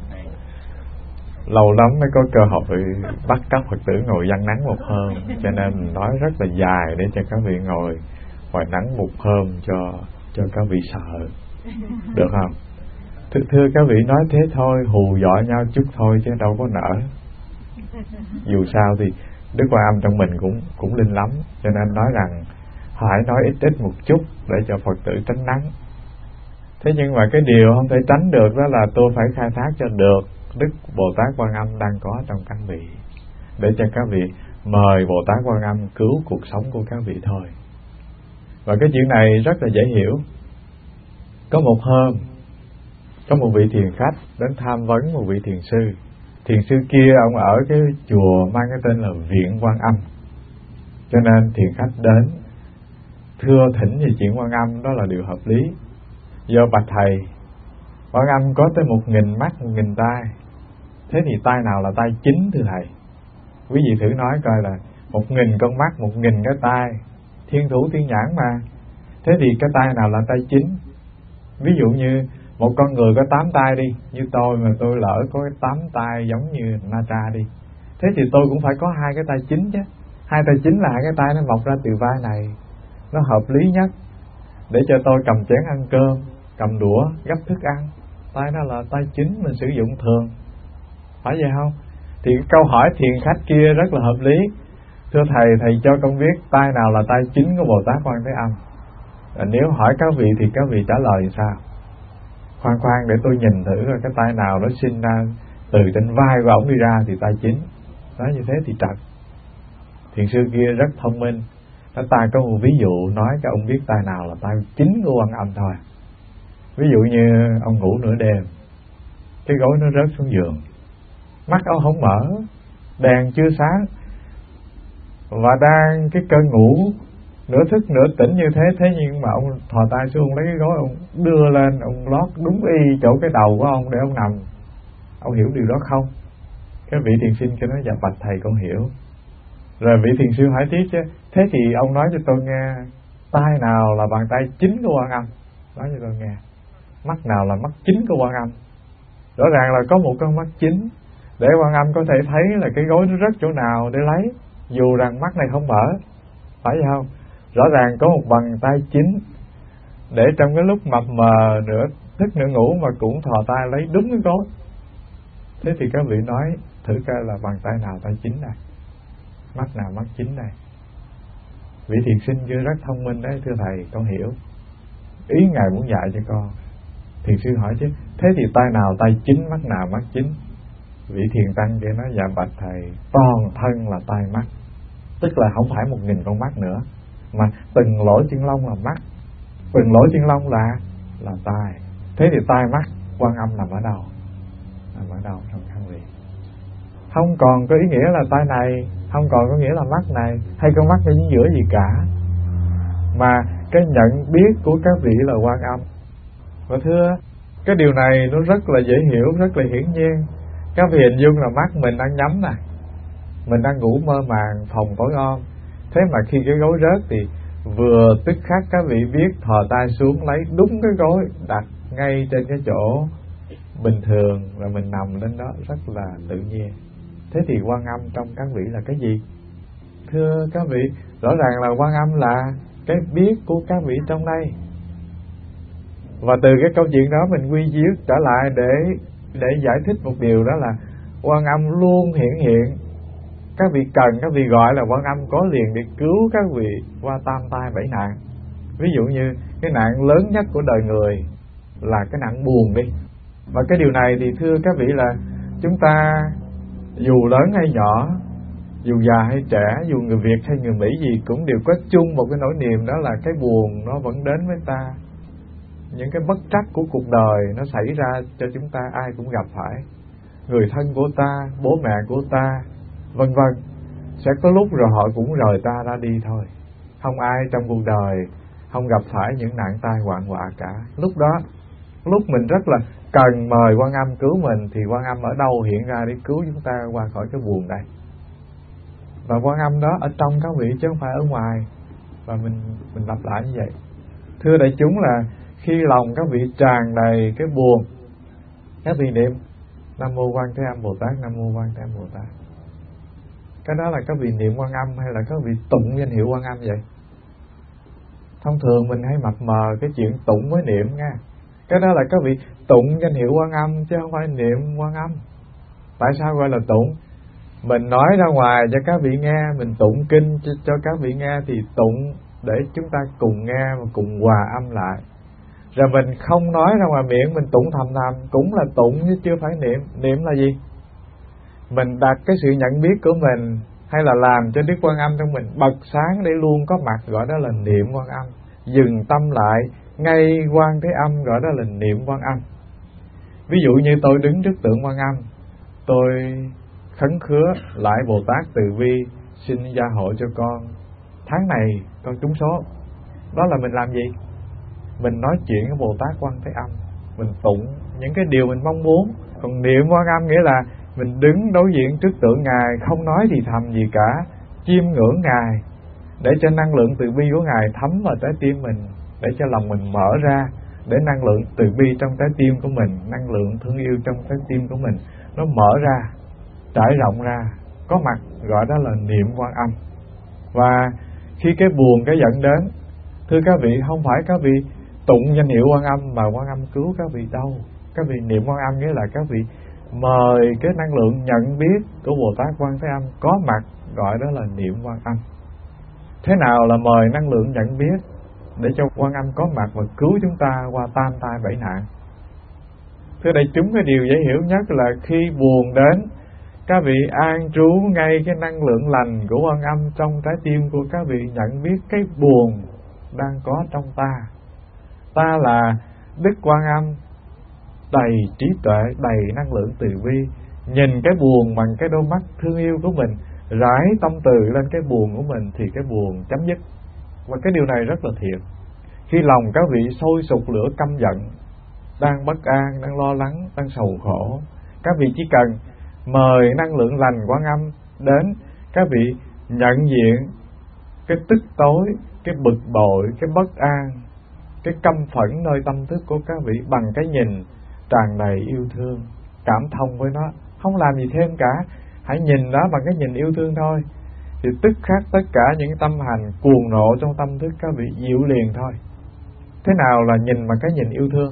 Lâu lắm mới có cơ hội bắt các Phật tử ngồi giăng nắng một hôm, cho nên mình nói rất là dài để cho các vị ngồi ngoài nắng một hôm cho các vị sợ. Được không? Thưa các vị, nói thế thôi, hù dọa nhau chút thôi chứ đâu có nỡ. Dù sao thì Đức Quan Âm trong mình cũng linh lắm, cho nên nói rằng phải nói ít ít một chút để cho Phật tử tránh nắng. Thế nhưng mà cái điều không thể tránh được đó là tôi phải khai thác cho được Đức Bồ Tát Quan Âm đang có trong các vị, để cho các vị mời Bồ Tát Quan Âm cứu cuộc sống của các vị thôi. Và cái chuyện này rất là dễ hiểu. Có một hôm, có một vị thiền khách đến tham vấn một vị thiền sư. Thiền sư kia ông ở cái chùa mang cái tên là Viện Quan Âm, cho nên thiền khách đến thưa thỉnh về chuyện Quan Âm, đó là điều hợp lý. Do bạch thầy, Quan Âm có tới 1000 mắt 1000 tai, thế thì tai nào là tai chính thưa thầy? Quý vị thử nói coi là 1000 con mắt 1000 cái tai, thiên thủ thiên nhãn mà, thế thì cái tai nào là tai chính? Ví dụ như một con người có 8 tai đi, như tôi mà tôi lỡ có cái 8 tai giống như Na Tra đi, thế thì tôi cũng phải có 2 cái tai chính chứ. 2 tai chính là 2 cái tai nó mọc ra từ vai này, nó hợp lý nhất để cho tôi cầm chén ăn cơm, cầm đũa gắp thức ăn. Tai nó là tai chính mình sử dụng thường, phải vậy không? Thì câu hỏi thiền khách kia rất là hợp lý. Thưa thầy, thầy cho con biết tai nào là tai chính của Bồ Tát Quan Thế Âm. Nếu hỏi các vị thì các vị trả lời sao? Khoan để tôi nhìn thử coi cái tai nào nó sinh ra từ trên vai của ông đi ra thì tai chính. Nói như thế thì trật. Thiền sư kia rất thông minh, ta có một ví dụ nói cho ông biết tai nào là tai chính của Quan Âm thôi. Ví dụ như ông ngủ nửa đêm, cái gối nó rớt xuống giường, mắt ông không mở, đèn chưa sáng, và đang cái cơn ngủ nửa thức nửa tỉnh như thế, thế nhưng mà ông thò tay xuống, ông lấy cái gối ông đưa lên, ông lót đúng y chỗ cái đầu của ông để ông nằm. Ông hiểu điều đó không? Cái vị thiền sinh cho nói dạ bạch thầy con hiểu. Rồi vị thiền sư hỏi tiếp chứ, thế thì ông nói cho tôi nghe, tay nào là bàn tay chính của Quan Âm? Nói cho tôi nghe. Mắt nào là mắt chính của Quan Âm? Rõ ràng là có một con mắt chính, để Quan Âm có thể thấy là cái gối nó rớt chỗ nào để lấy, dù rằng mắt này không mở, phải không? Rõ ràng có một bàn tay chính, để trong cái lúc mập mờ nửa thức nửa ngủ mà cũng thò tay lấy đúng cái gối. Thế thì các vị nói thử coi là bàn tay nào tay chính này, mắt nào mắt chính này. Vị thiền sinh kia rất thông minh đấy, thưa thầy con hiểu ý ngài muốn dạy cho con. Thiền sư hỏi chứ, thế thì tay nào tay chính, mắt nào mắt chính? Vị thiền tăng kia nói dạ bạch thầy, toàn thân là tai mắt, tức là không phải 1000 con mắt nữa, mà từng lỗ chân lông là mắt, từng lỗ chân lông là tai. Thế thì tai mắt Quan Âm nằm ở đâu? Nằm ở đâu trong các vị? Không còn có ý nghĩa là tai này, không còn có nghĩa là mắt này hay con mắt ở chính giữa gì cả, mà cái nhận biết của các vị là Quan Âm. Và thưa, cái điều này nó rất là dễ hiểu, rất là hiển nhiên. Các vị hình dung là mắt mình đang nhắm nè, mình đang ngủ mơ màng phòng tối om, thế mà khi cái gối rớt thì vừa tức khắc các vị biết thò tay xuống lấy đúng cái gối, đặt ngay trên cái chỗ bình thường và mình nằm lên đó rất là tự nhiên. Thế thì Quan Âm trong các vị là cái gì? Thưa các vị, rõ ràng là Quan Âm là cái biết của các vị trong đây. Và từ cái câu chuyện đó mình quy chiếu trở lại để giải thích một điều, đó là Quan Âm luôn hiện. Các vị cần, các vị gọi là Quan Âm có liền để cứu các vị qua tam tai bảy nạn. Ví dụ như cái nạn lớn nhất của đời người là cái nạn buồn đi. Và cái điều này thì thưa các vị là chúng ta dù lớn hay nhỏ, dù già hay trẻ, dù người Việt hay người Mỹ gì cũng đều có chung một cái nỗi niềm, đó là cái buồn nó vẫn đến với ta. Những cái bất trắc của cuộc đời nó xảy ra cho chúng ta, ai cũng gặp phải. Người thân của ta, bố mẹ của ta, vân vân, sẽ có lúc rồi họ cũng rời ta ra đi thôi. Không ai trong cuộc đời không gặp phải những nạn tai hoạn họa cả. Lúc đó, lúc mình rất là cần mời Quan Âm cứu mình, thì Quan Âm ở đâu hiện ra để cứu chúng ta qua khỏi cái buồn đây? Và Quan Âm đó ở trong các vị chứ không phải ở ngoài. Và mình lặp lại như vậy. Thưa đại chúng là khi lòng các vị tràn đầy cái buồn, các vị niệm Nam Mô Quan Thế Âm Bồ Tát, Nam Mô Quan Thế Âm Bồ Tát. Cái đó là các vị niệm Quan Âm hay là các vị tụng danh hiệu Quan Âm vậy? Thông thường mình hay mập mờ cái chuyện tụng với niệm nha. Cái đó là các vị tụng danh hiệu Quan Âm chứ không phải niệm Quan Âm. Tại sao gọi là tụng? Mình nói ra ngoài cho các vị nghe, mình tụng kinh cho các vị nghe thì tụng để chúng ta cùng nghe và cùng hòa âm lại. Rồi mình không nói ra ngoài miệng, mình tụng thầm thầm, cũng là tụng chứ chưa phải niệm. Niệm là gì? Mình đặt cái sự nhận biết của mình, hay là làm cho Đức Quan Âm trong mình bật sáng để luôn có mặt, gọi đó là niệm Quan Âm. Dừng tâm lại ngay Quan Thế Âm, gọi đó là niệm Quan Âm. Ví dụ như tôi đứng trước tượng Quan Âm, tôi khấn khứa lại Bồ Tát từ bi xin gia hộ cho con, tháng này con trúng số. Đó là mình làm gì? Mình nói chuyện với Bồ Tát Quan Thế Âm, mình tụng những cái điều mình mong muốn. Còn niệm Quan Âm nghĩa là mình đứng đối diện trước tượng Ngài, không nói thì thầm gì cả, chiêm ngưỡng Ngài, để cho năng lượng từ bi của Ngài thấm vào trái tim mình, để cho lòng mình mở ra, để năng lượng từ bi trong trái tim của mình, năng lượng thương yêu trong trái tim của mình nó mở ra, trải rộng ra, có mặt, gọi đó là niệm Quan Âm. Và khi cái buồn, cái giận đến, thưa các vị, không phải các vị tụng danh hiệu Quan Âm mà Quan Âm cứu các vị đâu. Các vị niệm Quan Âm nghĩa là các vị mời cái năng lượng nhận biết của Bồ Tát Quan Thế Âm có mặt, gọi đó là niệm Quan Âm. Thế nào là mời năng lượng nhận biết để cho Quan Âm có mặt và cứu chúng ta qua tam tai bảy nạn? Thưa đại chúng, cái điều dễ hiểu nhất là khi buồn đến, các vị an trú ngay cái năng lượng lành của Quan Âm trong trái tim của các vị, nhận biết cái buồn đang có trong ta. Ta là Đức Quan Âm đầy trí tuệ, đầy năng lượng từ bi, nhìn cái buồn bằng cái đôi mắt thương yêu của mình, rải tâm từ lên cái buồn của mình thì cái buồn chấm dứt. Và cái điều này rất là thiệt. Khi lòng các vị sôi sục lửa căm giận, đang bất an, đang lo lắng, đang sầu khổ, các vị chỉ cần mời năng lượng lành Quan Âm đến, các vị nhận diện cái tức tối, cái bực bội, cái bất an, cái căm phẫn nơi tâm thức của các vị bằng cái nhìn tràn đầy yêu thương, cảm thông với nó, không làm gì thêm cả, hãy nhìn nó bằng cái nhìn yêu thương thôi, thì tức khắc tất cả những tâm hành cuồng nộ trong tâm thức các vị dịu liền thôi. Thế nào là nhìn bằng cái nhìn yêu thương?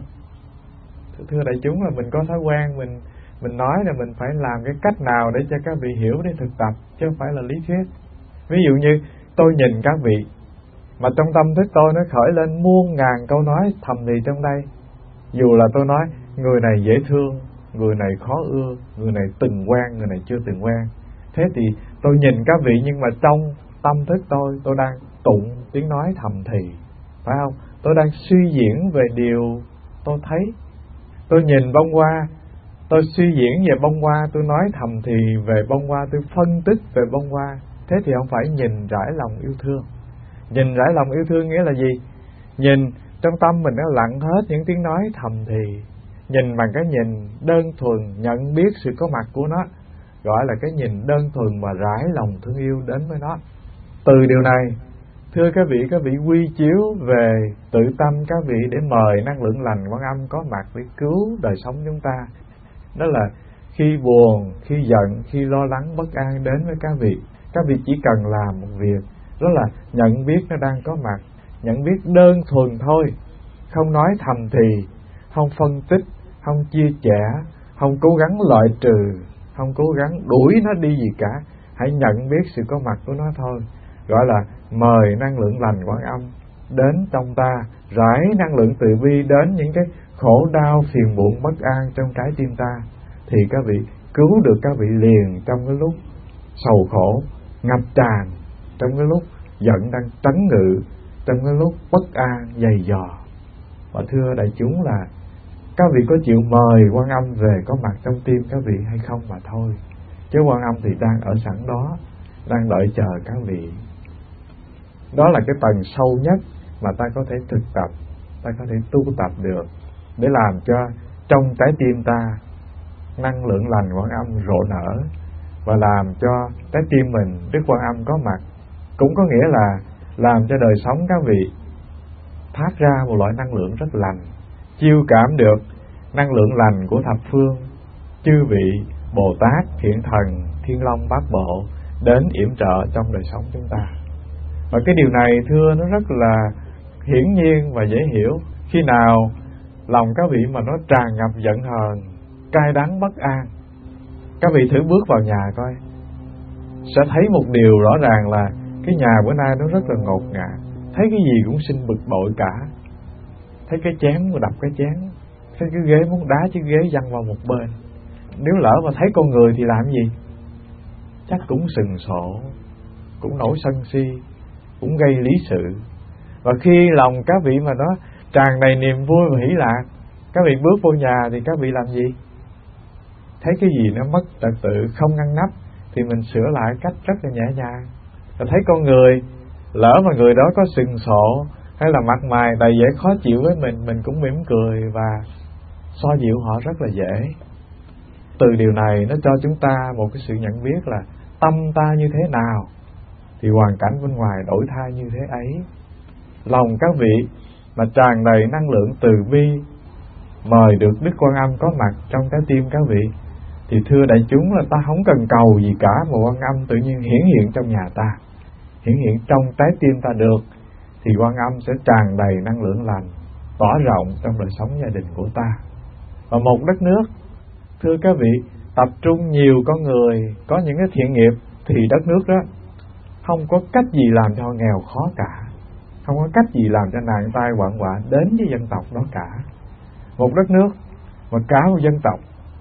Thưa đại chúng, là mình có thói quen mình nói là mình phải làm cái cách nào để cho các vị hiểu, để thực tập, chứ không phải là lý thuyết. Ví dụ như tôi nhìn các vị mà trong tâm thức tôi nó khởi lên muôn ngàn câu nói thầm thì trong đây, dù là tôi nói người này dễ thương, người này khó ưa, người này từng quen, người này chưa từng quen, thế thì tôi nhìn các vị nhưng mà trong tâm thức tôi đang tụng tiếng nói thầm thì, phải không? Tôi đang suy diễn về điều tôi thấy. Tôi nhìn bông hoa, tôi suy diễn về bông hoa, tôi nói thầm thì về bông hoa, tôi phân tích về bông hoa. Thế thì không phải nhìn rải lòng yêu thương. Nhìn rải lòng yêu thương nghĩa là gì? Nhìn trong tâm mình nó lặng hết những tiếng nói thầm thì, nhìn bằng cái nhìn đơn thuần nhận biết sự có mặt của nó, gọi là cái nhìn đơn thuần và rải lòng thương yêu đến với nó. Từ điều này, thưa các vị quy chiếu về tự tâm các vị để mời năng lượng lành Quan Âm có mặt để cứu đời sống chúng ta. Đó là khi buồn, khi giận, khi lo lắng, bất an đến với các vị chỉ cần làm một việc, đó là nhận biết nó đang có mặt, nhận biết đơn thuần thôi, không nói thầm thì, không phân tích, không chia sẻ, không cố gắng loại trừ, không cố gắng đuổi nó đi gì cả, hãy nhận biết sự có mặt của nó thôi, gọi là mời năng lượng lành Quan Âm đến trong ta, rải năng lượng từ bi đến những cái khổ đau, phiền muộn, bất an trong trái tim ta, thì các vị cứu được các vị liền trong cái lúc sầu khổ ngập tràn, trong cái lúc giận đang trấn ngự, trong cái lúc bất an dày dò. Và thưa đại chúng, là các vị có chịu mời Quan Âm về có mặt trong tim các vị hay không mà thôi, chứ Quan Âm thì đang ở sẵn đó, đang đợi chờ các vị. Đó là cái tầng sâu nhất mà ta có thể thực tập, ta có thể tu tập được, để làm cho trong trái tim ta năng lượng lành Quan Âm rộ nở, và làm cho trái tim mình Đức Quan Âm có mặt. Cũng có nghĩa là làm cho đời sống các vị phát ra một loại năng lượng rất lành, chiêu cảm được năng lượng lành của thập phương chư vị Bồ Tát, Thiện Thần, Thiên Long, Bát Bộ đến yểm trợ trong đời sống chúng ta. Và cái điều này thưa nó rất là hiển nhiên và dễ hiểu. Khi nào lòng các vị mà nó tràn ngập giận hờn, cay đắng, bất an, các vị thử bước vào nhà coi, sẽ thấy một điều rõ ràng là cái nhà bữa nay nó rất là ngột ngạt. thấy cái gì cũng sinh bực bội cả. Thấy cái chén mà đập cái chén, thấy cái ghế muốn đá chiếc ghế văng vào một bên. Nếu lỡ mà thấy con người thì làm gì? Chắc cũng sừng sộ, cũng nổi sân si, cũng gây lý sự. Và khi lòng các vị mà nó tràn đầy niềm vui và hỷ lạc, các vị bước vô nhà thì các vị làm gì? Thấy cái gì nó mất trật tự, không ngăn nắp thì mình sửa lại cách rất là nhẹ nhàng. Và thấy con người, lỡ mà người đó có sừng sộ hay là mặt mày đầy vẻ khó chịu với mình cũng mỉm cười và xoa dịu họ rất là dễ. Từ điều này nó cho chúng ta một cái sự nhận biết là tâm ta như thế nào thì hoàn cảnh bên ngoài đổi thay như thế ấy. Lòng các vị mà tràn đầy năng lượng từ bi, mời được Đức Quan Âm có mặt trong trái tim các vị, thì thưa đại chúng là ta không cần cầu gì cả, mà Quan Âm tự nhiên hiển hiện trong nhà ta, hiển hiện trong trái tim ta được, thì Quan Âm sẽ tràn đầy năng lượng lành, tỏa rộng trong đời sống gia đình của ta. Và một đất nước, thưa các vị, tập trung nhiều con người có những cái thiện nghiệp thì đất nước đó không có cách gì làm cho nghèo khó cả, không có cách gì làm cho nạn tai hoạn họa đến với dân tộc đó cả. Một đất nước mà cả một dân tộc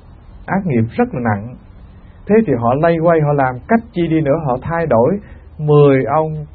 ác nghiệp rất là nặng, thế thì họ lay quay, họ làm cách chi đi nữa, họ thay đổi 10 ông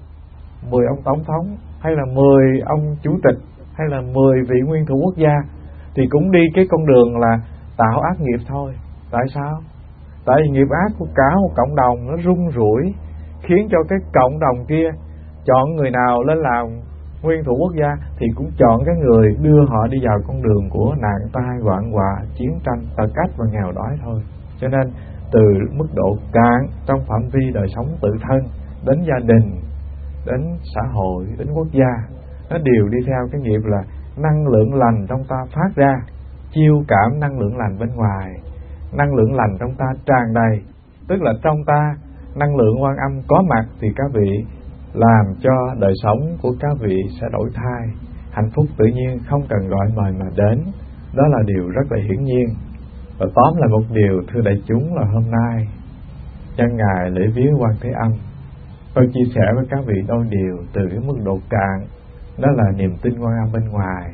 tổng thống, hay là 10 ông chủ tịch, hay là 10 vị nguyên thủ quốc gia, thì cũng đi cái con đường là tạo ác nghiệp thôi. Tại sao? Tại vì nghiệp ác của cả một cộng đồng nó rung rủi, khiến cho cái cộng đồng kia chọn người nào lên làm nguyên thủ quốc gia thì cũng chọn cái người đưa họ đi vào con đường của nạn tai hoạn họa, chiến tranh, tà cách và nghèo đói thôi. Cho nên từ mức độ cạn trong phạm vi đời sống tự thân đến gia đình, đến xã hội, đến quốc gia, nó đều đi theo cái nghiệp là năng lượng lành trong ta phát ra, chiêu cảm năng lượng lành bên ngoài. Năng lượng lành trong ta tràn đầy, tức là trong ta năng lượng Quan Âm có mặt thì các vị làm cho đời sống của các vị sẽ đổi thay, hạnh phúc tự nhiên không cần gọi mời mà đến. Đó là điều rất là hiển nhiên. Và tóm lại một điều, thưa đại chúng, là hôm nay nhân ngày lễ viếng Quan Thế Âm, tôi chia sẻ với các vị đôi điều từ cái mức độ cạn, đó là niềm tin Quan Âm bên ngoài,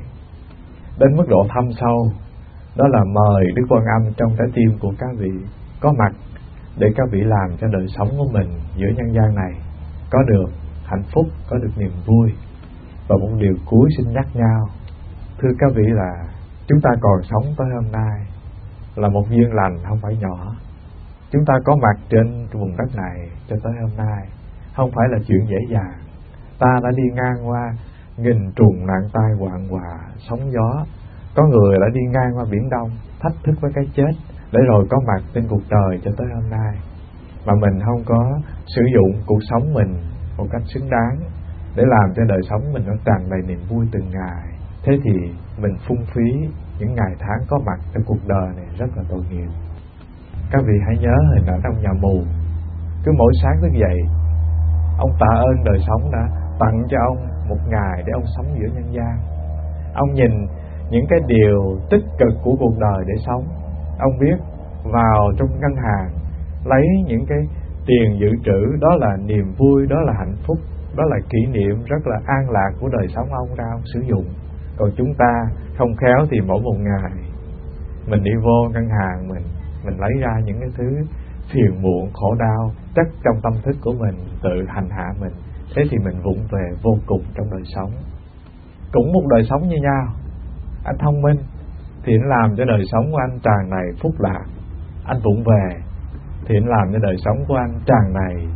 đến mức độ thâm sâu, đó là mời Đức Quan Âm trong trái tim của các vị có mặt để các vị làm cho đời sống của mình giữa nhân gian này có được hạnh phúc, có được niềm vui. Và một điều cuối xin nhắc nhau, thưa các vị, là chúng ta còn sống tới hôm nay là một duyên lành không phải nhỏ. Chúng ta có mặt trên vùng đất này cho tới hôm nay không phải là chuyện dễ dàng. Ta đã đi ngang qua nghìn trùng nạn tai hoạn họa, sóng gió. Có người đã đi ngang qua Biển Đông thách thức với cái chết để rồi có mặt trên cuộc đời cho tới hôm nay, mà mình không có sử dụng cuộc sống mình một cách xứng đáng để làm cho đời sống mình nó tràn đầy niềm vui từng ngày. Thế thì mình phung phí những ngày tháng có mặt trong cuộc đời này rất là tội nghiệp. Các vị hãy nhớ hình ảnh ông nhà mù, cứ mỗi sáng thức dậy, ông tạ ơn đời sống đã tặng cho ông một ngày để ông sống giữa nhân gian. Ông nhìn những cái điều tích cực của cuộc đời để sống. Ông biết vào trong ngân hàng lấy những cái tiền dự trữ, đó là niềm vui, đó là hạnh phúc, đó là kỷ niệm rất là an lạc của đời sống ông ra ông sử dụng. Còn chúng ta không khéo thì mỗi một ngày mình đi vô ngân hàng, mình lấy ra những cái thứ phiền muộn, khổ đau chất trong tâm thức của mình, tự hành hạ mình. Thế thì mình vụng về vô cùng trong đời sống. Cũng một đời sống như nhau, anh thông minh thì anh làm cho đời sống của anh tràn đầy phúc lạc. Anh vụng về thì anh làm cho đời sống của anh tràn đầy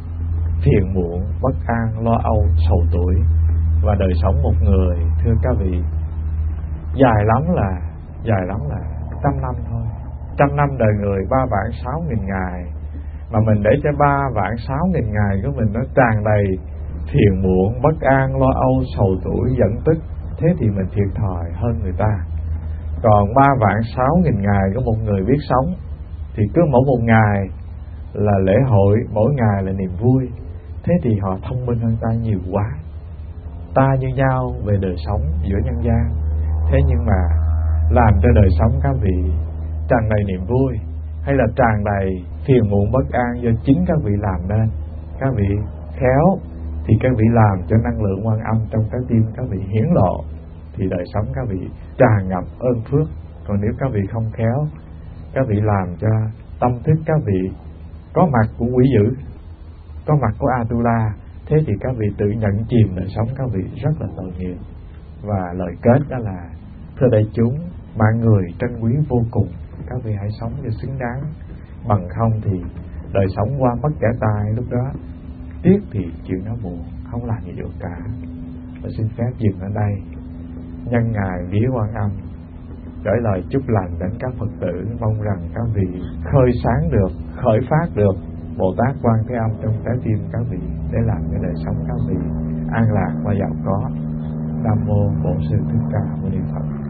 phiền muộn, bất an, lo âu, sầu tuổi. Và đời sống một người, thưa các vị, dài lắm là 100 năm thôi. 100 năm đời người 3.600.000 ngày, mà mình để cho 3.600.000 ngày của mình nó tràn đầy phiền muộn, bất an, lo âu, sầu tuổi, giận tức, thế thì mình thiệt thòi hơn người ta. Còn 3.600.000 ngày của một người biết sống thì cứ mỗi một ngày là lễ hội, mỗi ngày là niềm vui, thế thì họ thông minh hơn ta nhiều quá. Ta như nhau về đời sống giữa nhân gian, thế nhưng mà làm cho đời sống các vị tràn đầy niềm vui hay là tràn đầy phiền muộn bất an do chính các vị làm nên. Các vị khéo thì các vị làm cho năng lượng Quan Âm trong trái tim các vị hiển lộ, thì đời sống các vị tràn ngập ơn phước. Còn nếu các vị không khéo, các vị làm cho tâm thức các vị có mặt của quỷ dữ, có mặt của Atula, thế thì các vị tự nhận chìm đời sống các vị rất là tội nghiệp. Và lời kết đó là: thưa đại chúng, mạng người trân quý vô cùng, các vị hãy sống cho xứng đáng, bằng không thì đời sống qua mất kẻ tài, lúc đó tiếc thì chuyện nó buồn, không làm gì được cả. Và xin phép dừng ở đây, nhân ngày vía Quan Âm gửi lời chúc lành đến các Phật tử, mong rằng các vị khơi sáng được, khởi phát được Bồ Tát Quan Thế Âm trong trái tim các vị, để làm cho đời sống các vị an lạc và giàu có. Nam mô Bổn Sư Thích Ca Mâu Ni Phật.